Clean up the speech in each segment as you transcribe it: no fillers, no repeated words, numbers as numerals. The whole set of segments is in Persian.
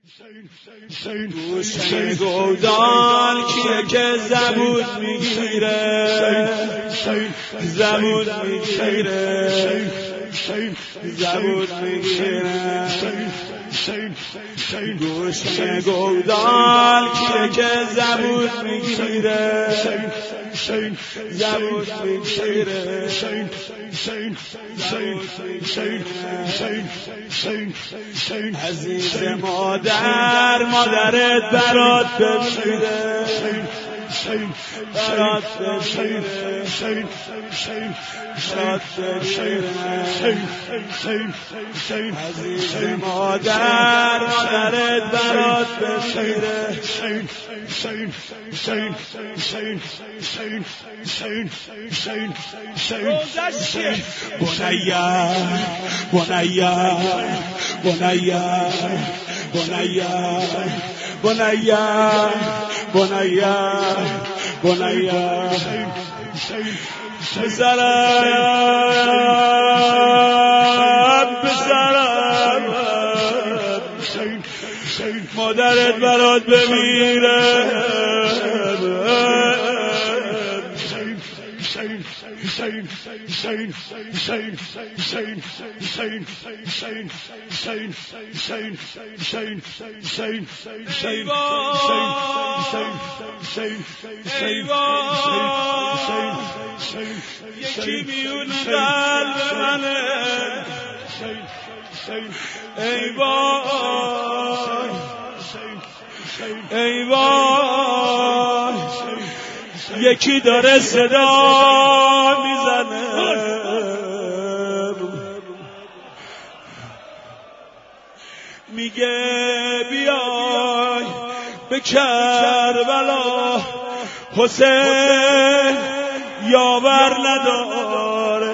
گوشه گودان کیه که زبون میگیره، زبون میگیره، زبون میگیره. گوشه گودان کیه که زبون میگیره، زبون میگیره. عزیز مادر، مادرت برات بمیره، برات بمیره، برات بمیره. عزیز مادر، مادرت برات بمیره. بنیا بنیا بنیا بنیا بنیا بنیا بنیا بسرم بسرم مادرت برات بمیره. یکی میون قلب منه، ای وای ای وای، یکی داره صدا میزنه، میگه بیای به کربلا، حسین یاور نداره.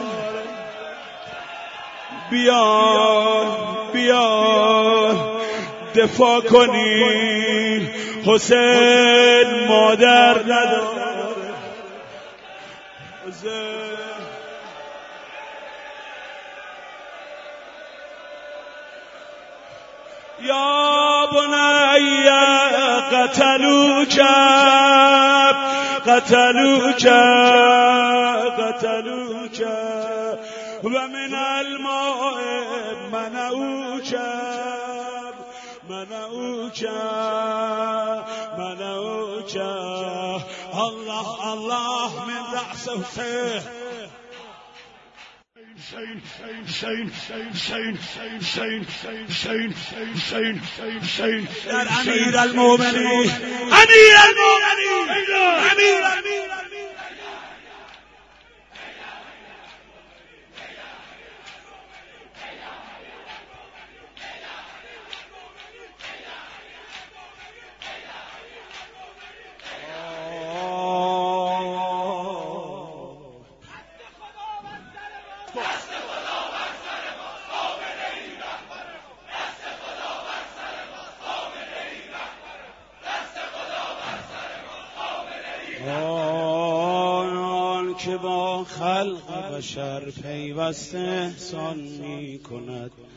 بیای بیای دفاع کنی، حسین مادر نداره. یا بنی قتلوک قتلوک قتلوک و من الماء منعوک منعوک منعوک. الله الله من رأس حسین. در امیر المؤمنین، امیر المؤمنین، امیر آن که با خلق بشر پیوسته احسان می کند،